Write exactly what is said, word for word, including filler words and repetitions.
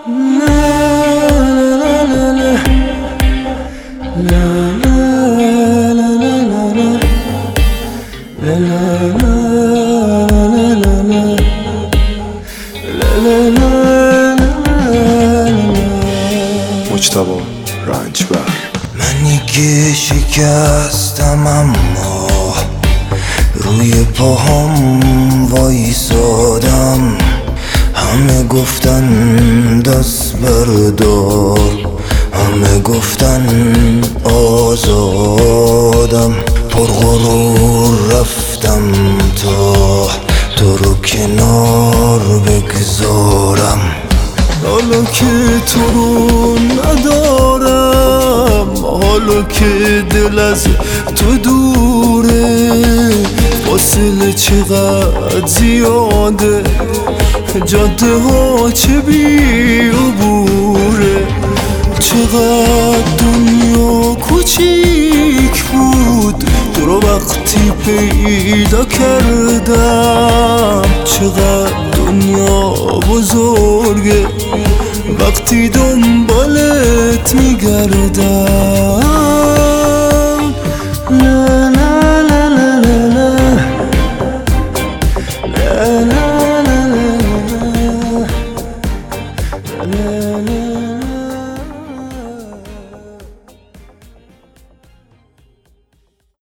مجتبی رنجبر. منی که شکستم اما روی پاهم وایسادم، همه گفتن دست بردار، همه گفتن آزادم. پرغرور رفتم تا تو رو کنار بگذارم، حالا که تو رو ندارم، حالا که دل از تو دوره، فاصله چقدر زیاده، جاده ها چه بی عبوره. چقدر دنیا کوچیک بود تو رو وقتی پیدا کردم، چقدر دنیا بزرگه وقتی دنبالت میگردم.